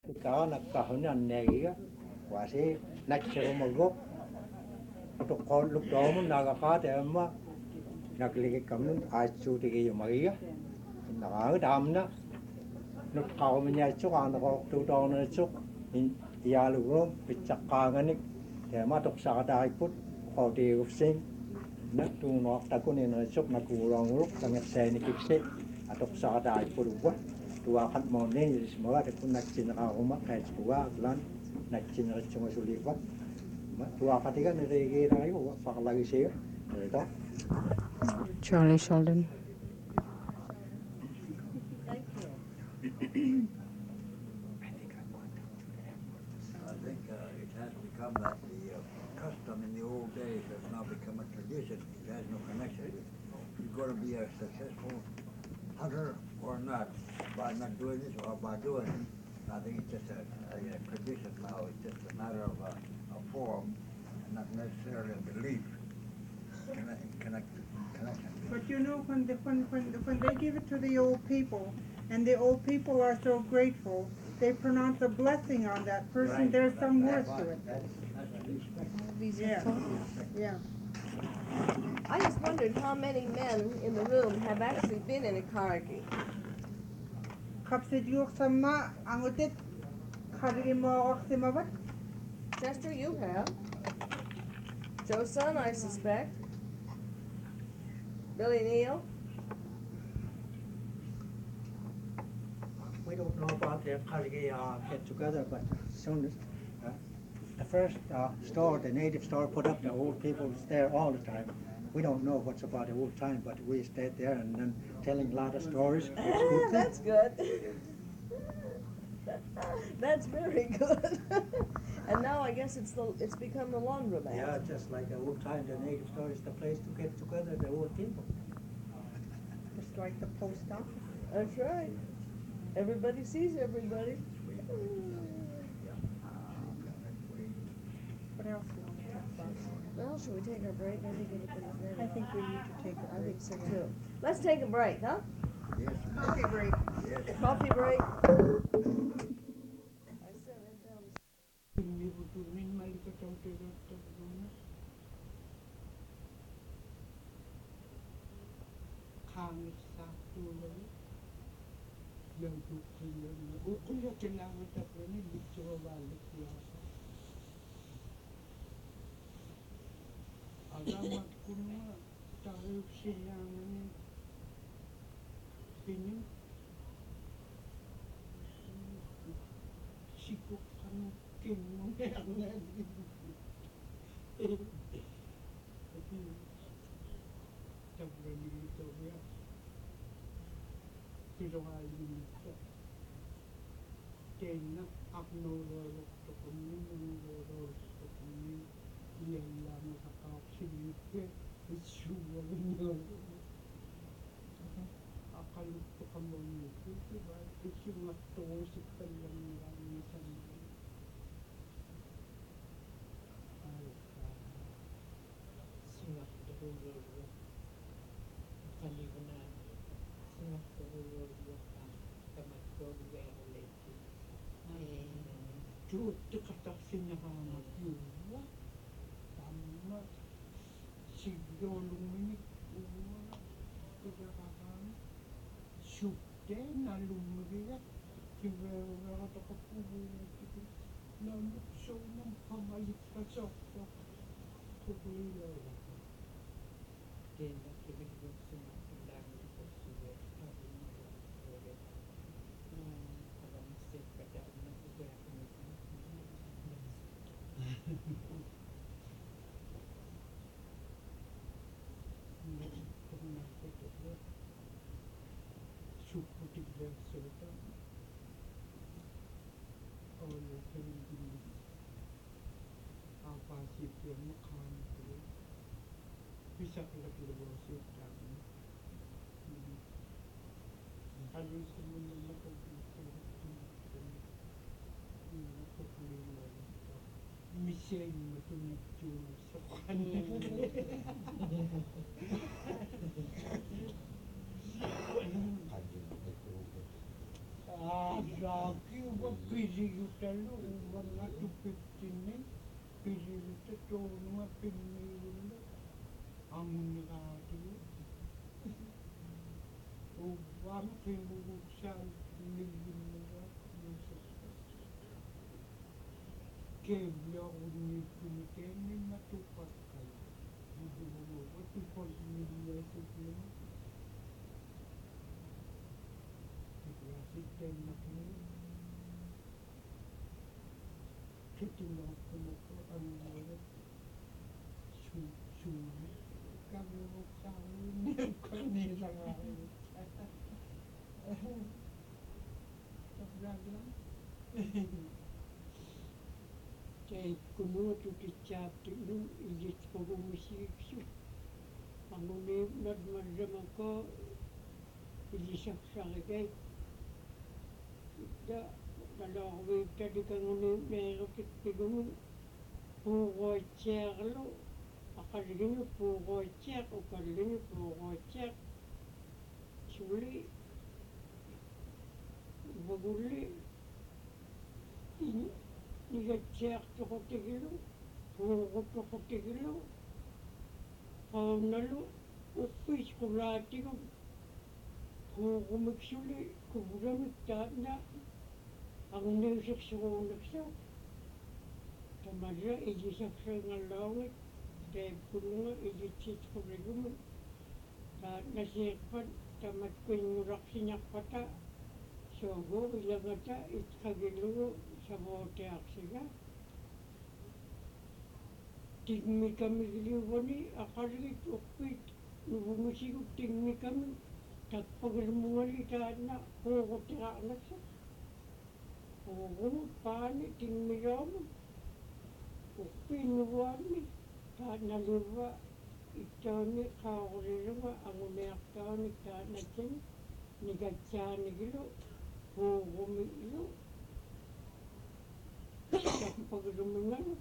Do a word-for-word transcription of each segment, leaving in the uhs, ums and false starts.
Ikaw nagkahunan negiga wasi natsiro magop to kon luk domun nagakate amma nagligi kamun achu tigi yumagiga nagaga damna nuk kawminya chu ana ko tu dona chu in yalugo pichakkanganik tema tok sakada iput odi ufsing nak tu no takuni na chuk nakurang uruk sangat seni kipse atok sakada iput wa tua kan mo ne semua de kun nak chin ka uma kai chua lan nak chin ra chunga suli wa ma tua katiga ne re ge ra yo wa fa lagi se to Charlie Sheldon. I think uh, it has become that the uh, custom in the old days has now become a tradition. It has no connection. You're going to be a successful hunter or not by not doing this or by doing it. I think it's just a, a, a tradition now. It's just a matter of a, a form and not necessarily a belief. Connect, connect, connection. But you know, when, the, when, when, when they give it to the old people, and the old people are so grateful, they pronounce a blessing on that person. Right. There's some That's worth to right. it. That's, that's a respect. Yeah, yeah. I just wondered how many men in the room have actually been in a kargi. Kapsid yok sama angutit khabiri mo oksimabat. Chester, you have. Joe Son, I suspect. Billy Neal. We don't know about the Kargi uh, get together, but as soon as uh, the first uh, store, the native store, put up the old people there all the time. We don't know what's about the old time, but we stayed there and then telling a lot of stories. It's good. That's good. That's very good. And now I guess it's the it's become the laundromat. Yeah, just like the old time, the native store is the place to get together the old people. Just like the post office. That's right. Everybody sees everybody. What else do you want to talk about? Well, should we take our break? I think everybody's ready. I think we need to take a I break. think so too. Let's take a break, huh? Yes. Coffee break. Yes. Coffee break. I said it down. Alamat ko na tayo silangan ini sikukan kinong yang tapi itu ya pirawali itu kena abnormal to kami normal to kami yang lama kakak sini ke semua ini akan to kami itu tiba itu matong sekian yang sana Singapura Kaligunan Singapura Kamakor Verleti Tutti kata sinahana yuwa Tama Sigolumini Uwa Kagakakan Sukte na lumriya Kivera Takapuwa Namukso ng pamalit ka sa Kukulila Kaya kibigyan sila ang dami ko siya sabi niya ulit parang safe ka dahil na kaya ako kung nakita ko sukutin lang sila all the things apa sih yang makan itu bisa kita kilowatt kami harus semua melakukan Michelle matunutu sa kanya. Ah, Rocky. Juba pisigutalo mga two fifteen ni pisigutta toonuma pinniyulla ammunniqaatigu uvaam qimuguksaal millunnaga keebbiaqunniippimiteennimma tuppakkala uduguguqa tuppasimilliasukkimu ikiasittenmakini kittimaqqumakku annuurat suuli kamuruksaaluunniukkaniisangaarut tabraglam teikkunuu tutitsaaptilu ilisqugumisiiksu anguniip natmarramako ilisaqsarigay da nalorviittalikangunuu neerutikkilumu puuruitsiarlu aqaliginu puuruitsiaq ukallinu puuruitsiaq suli vagulli nigatsiartuqutigilu puurutuqutigilu qaunalu uppis qulaatigu puurumiksuli kuvulamik taatna agniusaqsuruunaqsa tamarra ilisaqsuingallaungit teippununga ilitsitqurigumu taatnasiiqpat tamatkuinnulaqsinarpata soogu ilangata itqagilugu savuutiaqsiga tigmikamigiliuvani aqaligit uppit nuvumisigut tigmikami takpagilmungali taatna puuqutiqarnaqsa puuqumut paani tigmiloomu uppiinnuvuammi taatnalirra ittooni qaaqulilunga anguneartaani taatnatsani nigatsaanigilu puuqumilu takpagilumingalu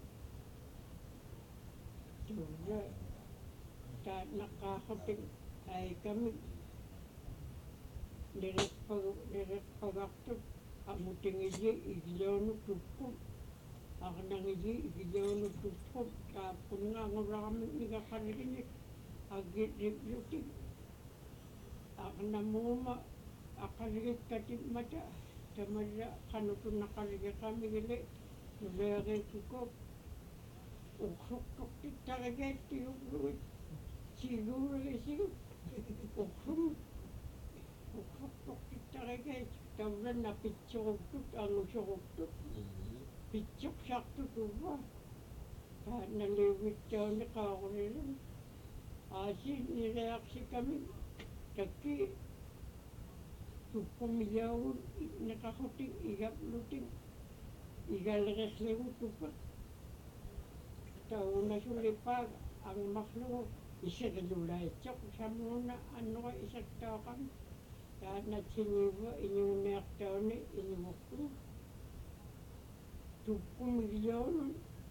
tuuga taatnaqqaaqatik aikami niriqpagartut amutingili igiloonu tupput arnangili igiloonu tupput taappunga angularamik nigaqaligini aggirriplutik arnamuuma aqaligikkatimata tamarra qanutunnaqaligiqamigili nuleerikkukop uqsuqtuqtik tarigaittiugluit siiguuligisigut uqsum uqsuqtuqtik tarigait tavlanna pitsuruktut angusuruktut pitsuqsartut uvva taatnaliugittauni qaaqulilun aasi nileaqsikami takki tuppumiljaugun neqaqhutik igaplutik igaleriqligu tuppak taunasulipaag angmaqlugu isaqilulaitsoq samuuna annuqa isaktooqami taatnatsiniuva iñuunniartauni iñuvuqqulu tuppumiljaugun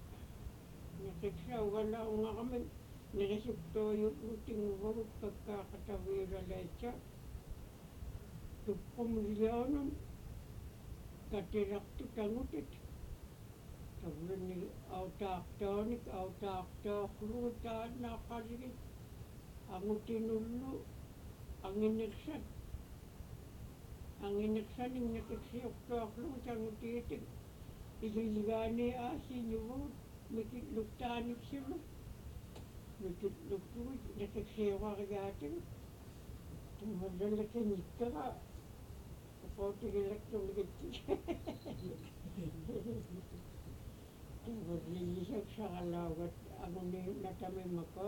neqiksaugalauungaqamik nerisuktuuyuqlutinguvagut kakkaaqataviulalaitsa tuppumiljaugun katiraqtu tangutit tavluni autaaqtoonik autaaqtooqlugu taatnaaqaligit angutinullu anginniqsat anginniqsanik neqiksiuqtuaqlugu tangutiitik ililigaani aasiñuvugut mikitluktaaniksilu mikitluktugut neqiksiuqarigaatigut tamarralakinikkaqa uqootigilaktuligittik tavarrillisaqsaqalaugat anguni natamimako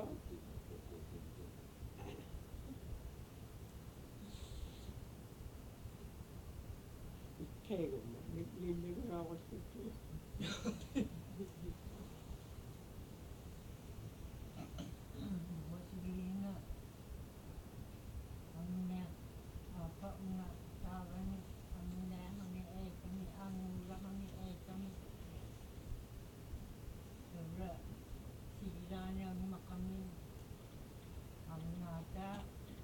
ittaigumma lilliguraaqassuttu Wasigina amne apa una tawani amne amne ay kami angula kami ay kami sebra sigilane amma kami amnata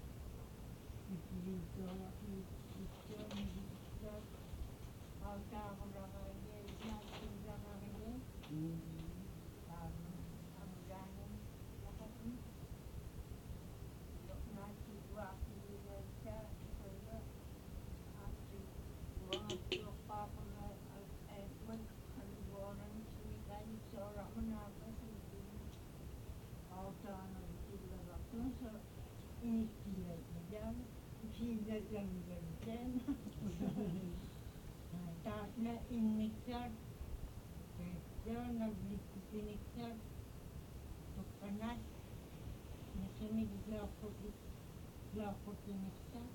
ikilito ikilito ikilito auta Taatna innikkat, petrona blikkupinikkat, tukkanat, nasamig glaukut glaukupinikkat,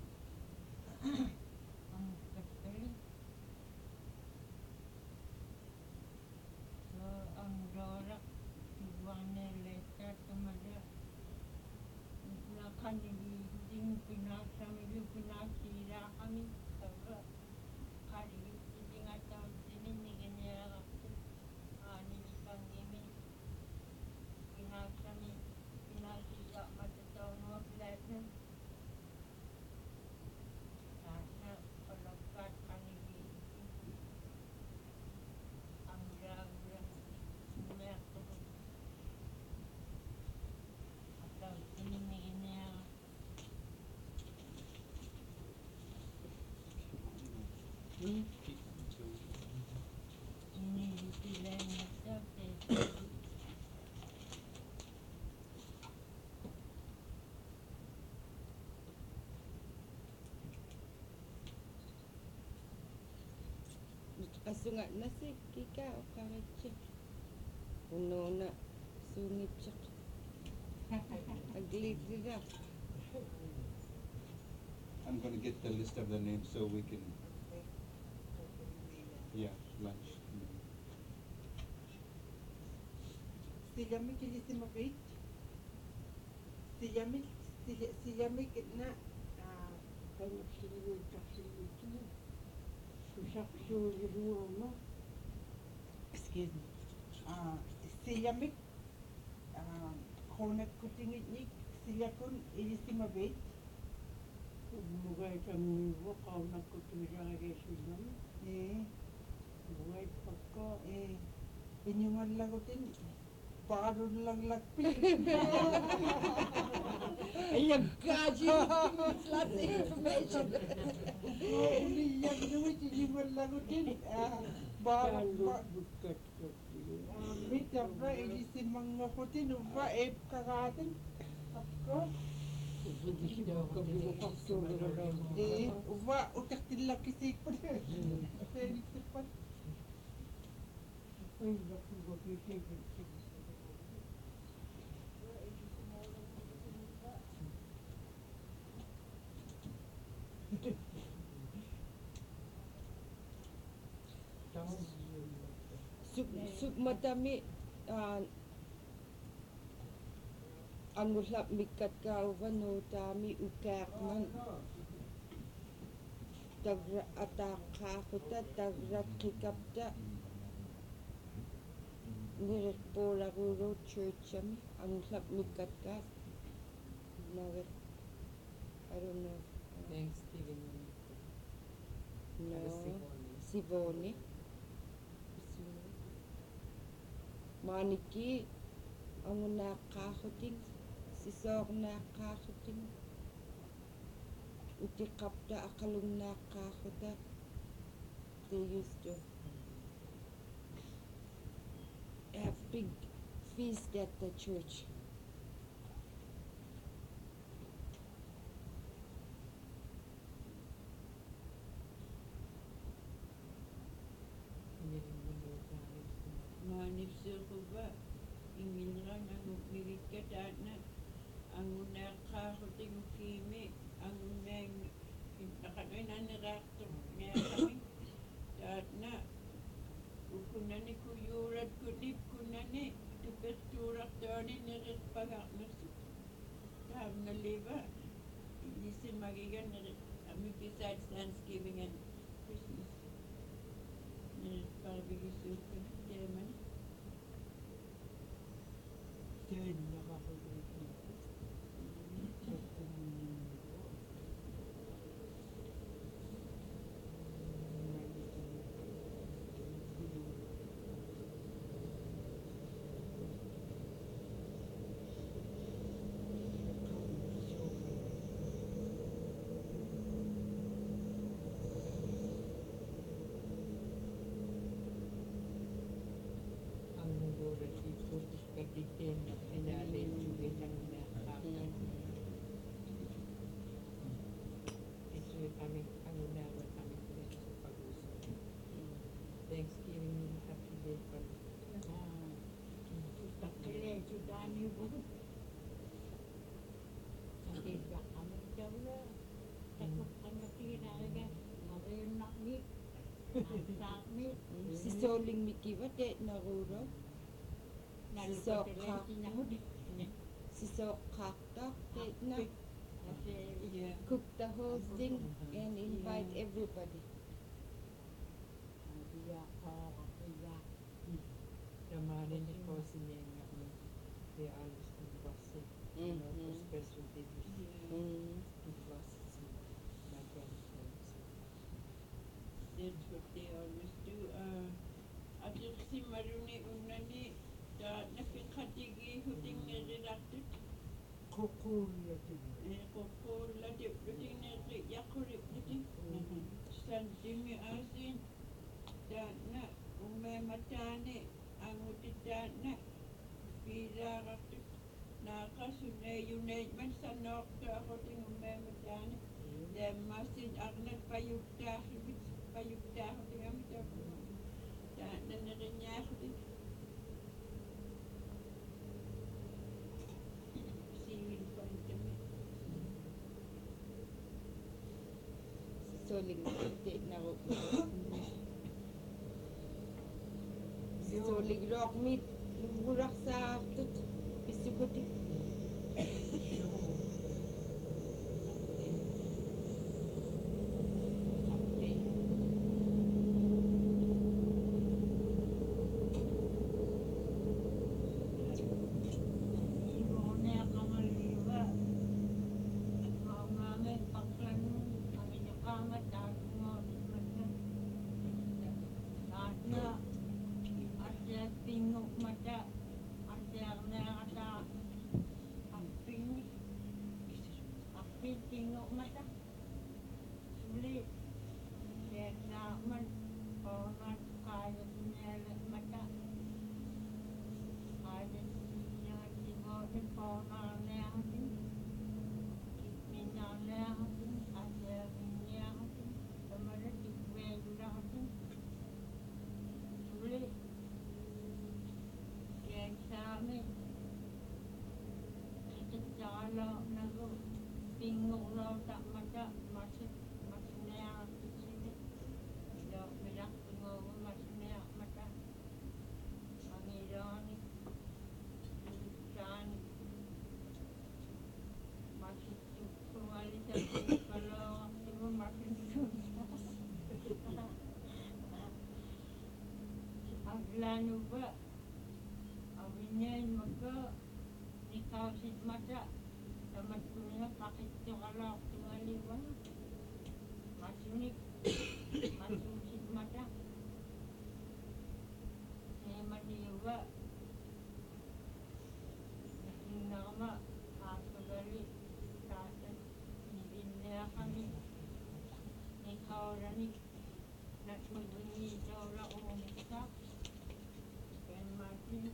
ang katkali. So, ang dorak, tiguane leta tamada, nakanili, ding pinaksamili, pinaksira kami, taga, kali, ding ataw, dininigan niya ako, niligang gimi, pinaksami, pinakita, matataw mga plata, na palagkat kanili, ang raglang, sumiyako, ataw, dininigan niya ako. Kasungat na si Kika o karatsa. Puno na sungit siya. Aglig-liga. I'm gonna get the list of the names so we can, yeah, lunch. Siyamik ili simabit. Siyamik, siyamik na Kanaksilwit kaksilwit na. Kusaksulit mo mo. excuse me. Ah, siyamik ah konat kutingit siya kun ili simabit. Mugay kami wakaw na kutulang resilam. Eh, Mugay pagka. eh, inyungan lagutin. Baron lang lagpi. Ayan, gaji! Lots of information. Uliyan nuwit inyungan lagutin. Ah, baron ba. Bukat ka pili. Mita ba ili si mga kutin uba eh kakatin. Ako. Hindi daw kami makakasulat. Eh, uba utak tila kisipon. Pwede sipan. Ay, naku, magisipin. Sub, sub madami, ah, ang ulap mikat kauvan no dami ukak man. Tagra ataka kuta tagra kikapta. Nirit pola guru church ami ang ulap mikat ka. Nagat, I don't know. Thanksgiving. No, Sivoni. Sivoni. Maniki, ang nakakuting, si Sok nakakuting. Utikapta akalong nakakuta. They used to have big feast at the church. Manipsir ko ba, ingilran ang umirit ka dahil na ang unakakuting kimi, ang unang nakanoy na nirakto niya kami. Dahil na, ukunani ko yurad ko dip kunani, tupesturak doon nirit pagak nasi. Dahil na liba, hindi si magigan nirit, kami besides Thanksgiving and Christmas. Nirit barbecue soup ko na, diyan man. Then, nakakagulit na. Titin pinalin sugitan na kami. Isu kami ang unawa kami ulit sa pag-usap. Thanksgiving and happy day pa. Takile Sudani bu. Sakit ba kami daw na. Takot ang nakina lagi. Ngayon na ni. Sakmi. Si Soling Mikiwa te naruro. Si Sokha. Si Sokha te na. Yeah. Cook the whole thing and invite everybody. Iya ko iya. Ramadan ni ko siya nga they alos ng basi. Mm, No, mm. special dish. Mm. It was my grandparents. That's what they always do. Uh, adik si maruni unani da napikhatigi huting neriraktit. Kokol yatin. Eh koko ladip huting neri yakurip huting. Santimi asin da na ume matane angutit da na pila raktit. Nakasune yunay man sanok da huting ume matane. Dan masin agnat payukta hibit payukta huting amita. Da nanerinya huting. Siwil pantami. Si Soling Mikiwa te naruro. Si Soling Rock meat. Burak sa tut. Isugoti. Ibone kamaliwa. Mama paklan kami nakama tago mata. Karena ada tinguk mata. Ada ada aping aping tinguk mata. Sulit. Kena man orang kaya punya mata. Ada yang tinggal di orang yang minyak yang ada minyak kemarin dijual juga sulit. Yang kami kita jalan nago bingung lo tak macam masih masihnya sini. Lo bilang bingung masihnya macam pangiran ikan masih kualitas kalau itu makin susah. Aglan juga awinya maka nikah sit mata sama punya pakai kalau tinggal masih ni masih sit mata saya mandi juga nama aku balik kata ini kami nikah orang ni nak berbunyi orang umum kita dan mati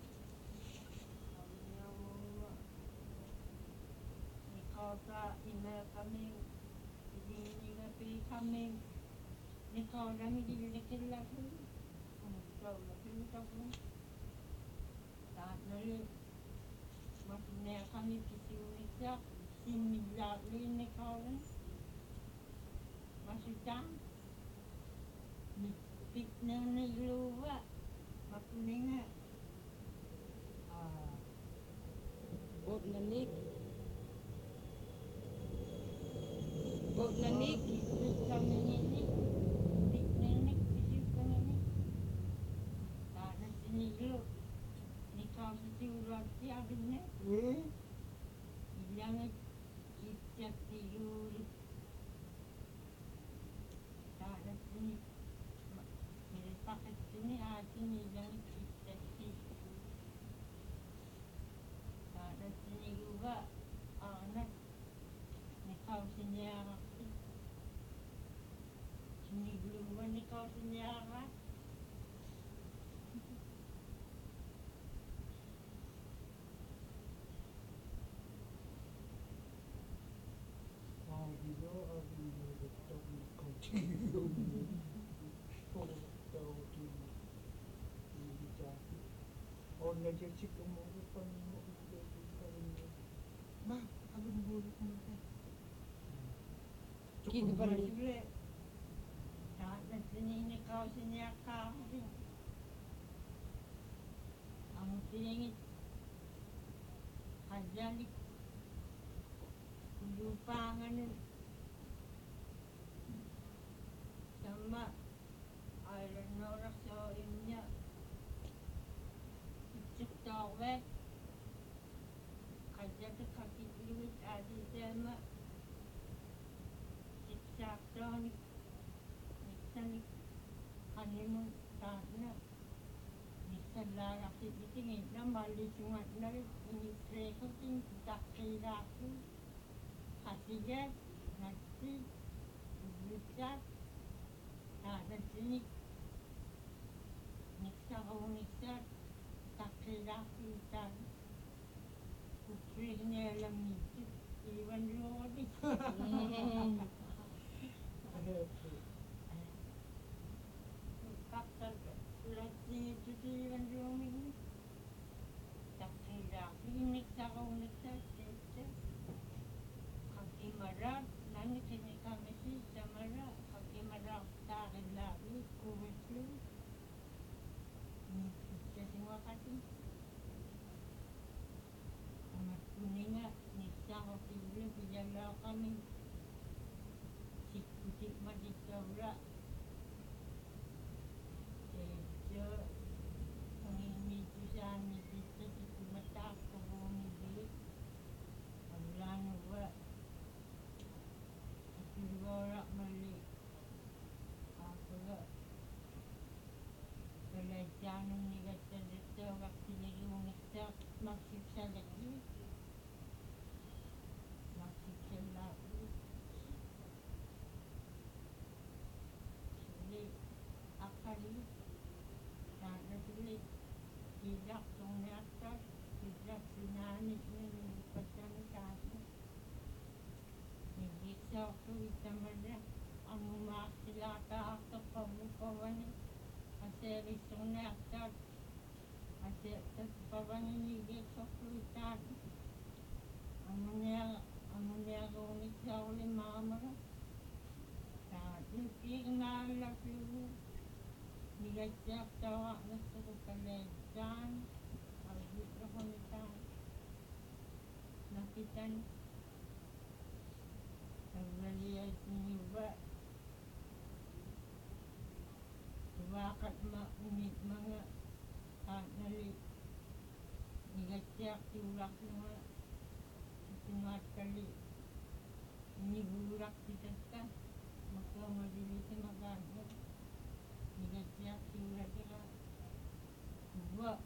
nikah tak email kami ini tapi kami nikah orang ni dilekin lagi tahu lagi tahu tak boleh maksudnya kami kisi uniknya similar ini kawan maksudnya piknya ni lupa maksudnya ah Bot nanik. Bot nanik. kami ini piknya ni kisi kami ni tak ada sini dulu ni kau sisi urat siapnya Ilang kita tidur tak ada sini Mili pakai sini ah sini ilang kita tidur tak ada sini juga anak ni kau sini anak sini dulu ni kau sini anak Spoortautiin invitaati. Onna tietysti kun muuta pannu yhteyttä. Ma, abang bulok mo ka. Kita para Siyempre, lahat ng sininikaw siniyaka ako rin. Ang siningit, kadyalik, lupangan nun. Sama, aylan norak sa inya. Itsuk tawet, kadyalik kakitluit adi sama. Saktonik, niksanik, kanimun sana, nisalara sipitingin na malisungat na rin, inisreso ting takiraku, hasigat, nagsi, ubutat, nagsinik, niksakaw niksat, takiraku itan, kuprig niya alam nito, iwan lodi. Kapsal latih cuci kan ruming tak kira klinik tak unik tak tak kaki marat nani kini kami sih samara kaki marat tak lagi kuwet lu ni kita semua kasih amat kuninga ni sang kiri bijalau kami Kucing mati cawra, jadi ini susah ni kita itu mata kau ni beli, Allah nuwa, aku orang meli, aku le, belajar ni kata kata waktu ni unik tak maksud saya lagi, maksud saya lagi. Akali, tak ada tidak ternyata tidak sinani ini pasal kasih. Ini satu kita mana, amu masih lata atau kamu kawan ini, asal ternyata asal kawan ini dia satu kita, amunya amunya kau ni jauh le mama. Lupig na lapiw, nigajak tawa na sa kalejan, albit ako nita, nakitan, naglaliay siniwa, tuwakat maunit mga kanali, nigajak tulak mga sinuat kali, nigurak kita ka. Maka majlis makan, jika siap sudah kira dua,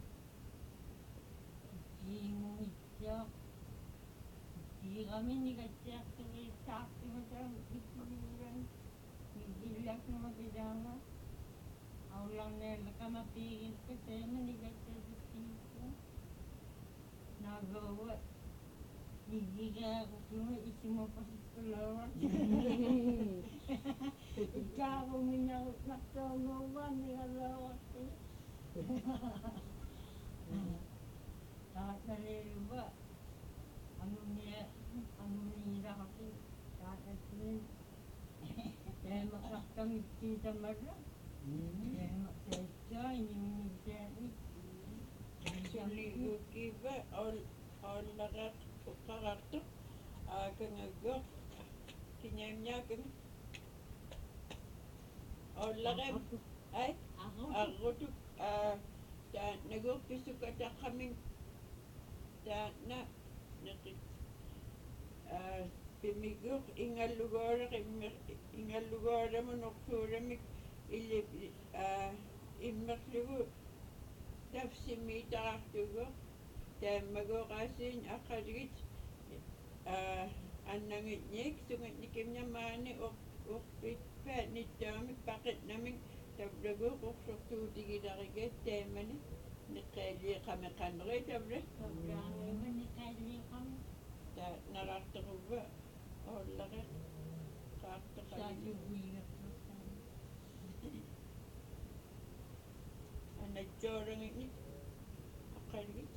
jingung hijau, jika kami jika siap sudah satu macam itu bulan, dibilang nama bidangnya, Allah nela kami pergi ke sana jika siap itu, nagawa. Jika aku cuma isi mau pasal keluar, jika aku minyak nak tahu ni kalau tu, tak ada lupa, anu ni anu ni dah aku tak ada saya makan kami kita mana, saya makan saya ini ini saya Actually, ukiba all all lagat karakter akan agak kinyamnyakan all lagat ay ako tu ta nagokpiso ka ta kaming ta na nakit pimigok ingal lugar ingal lugar mo noksura mi ilip immaklugo tafsimi taraktugo ta magokasin akadgit annangit nik sungat nikim niya mani ok ok pitpat ni tami pakit naming tablago ok soktu tigi dariget temani nikali kami kanre tabre Tablang naman ni Kylie kami. ta naraktugo ba oh laki kakta Sa kali jubilat. jorang ini akalit.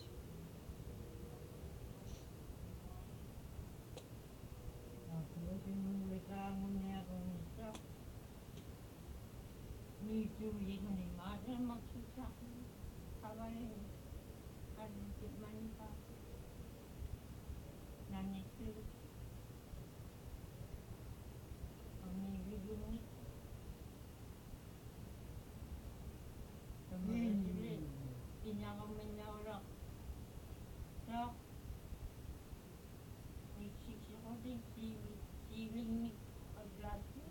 Aku tinuli ka ngunya kung isa. Ni Julie ni Mara magsusak. Kawai kanit manita. Nanitu. Pamiliyong Kemudian inyang menyaurak. So, isisi ko din siling ni paglato.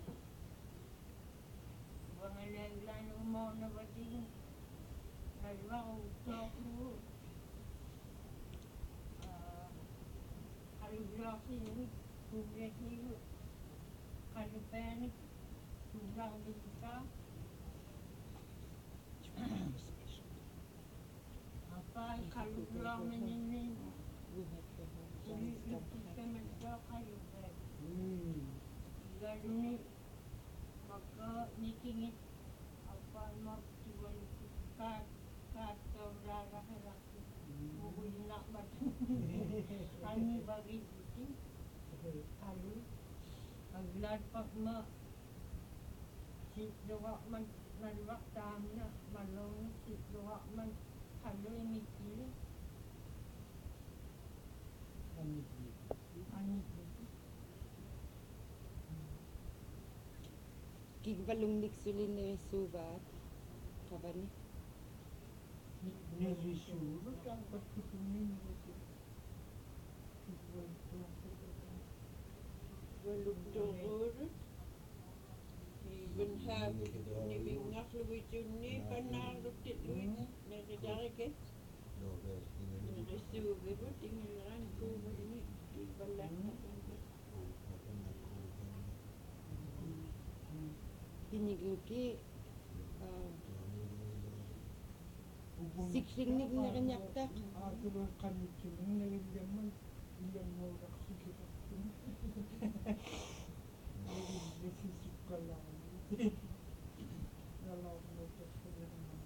Bangalan mo na ba din? Nalwa ko ko. Ah, kalulaki ni kuya niyo. Kalupen tulang din ka. Apa kalulaki ni We have to have some Ini stuff. kita menjaga kayu ber. Hmm. Lalu ni maka ni kini apa mak jual kat kat orang orang buku nak baca. Kami bagi kucing kayu. Aglat pak mak si doa man nalwak tamna malong si doa man kayu ini kiri. Ano Ani King balungnik sulin na subat. Kabani. Nirisuro. dapat kutumin itu. Waluk turut. Ibn hab ni bingak luwi junni panarut tit luwi. Nagdaraket. Nagsubi tinggalan ko ini di balat. Hinigluki. Sikling na kanyaktak. Ako rin kanit yun. Nalagyan man. Iyan mo rak sikita. Nasisip ka lang. Nalaw mo ito sa mga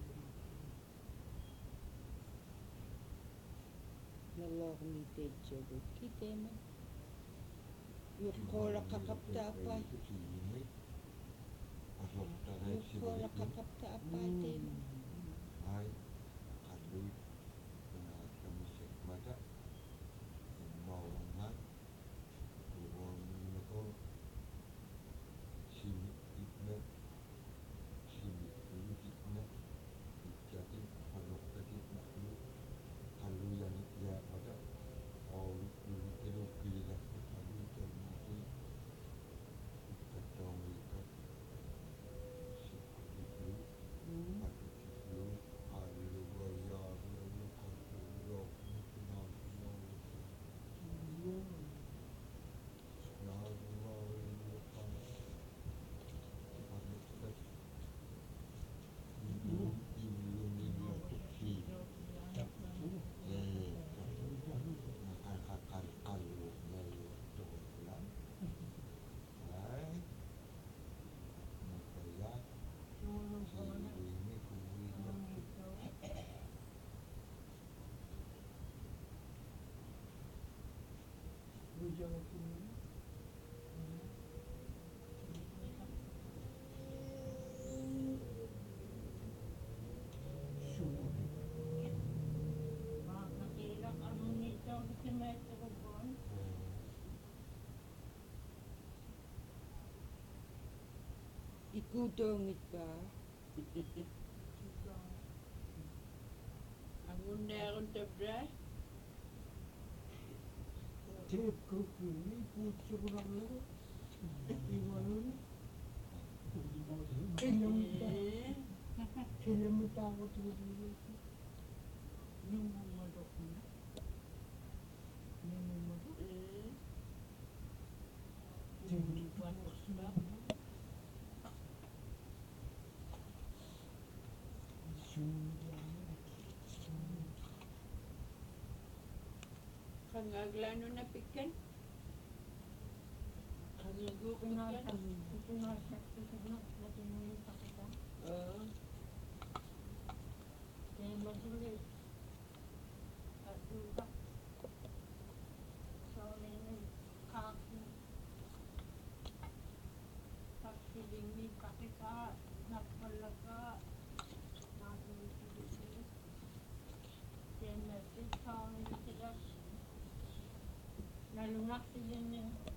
Nalok ni Tejo kita man. Yukora kakapta apa. Yukora kakapta apa tema. Hai, kalui benar kami sekmada mawangan uang neko sini itne sini dulu itne jadi kalau tadi nak lu kalau yang ya pada oh lu itu gila kalau termasuk ketong ikat sikit lu Bujang aku ni. makakilak ang nito si Metro Bon. Ikudongit ba? Ang undaron tabra. Tip ko kini pucuk orang lu. Iwan. Film film tahu tu dulu. Nunggu madok ni. Nunggu madok. Jadi buat sebab. Kangaglano na pikan. Kangagu Pinasa, pikan. pinasa, pinasa, natin mo yung pakita. Oo. Nalungaksi din niya.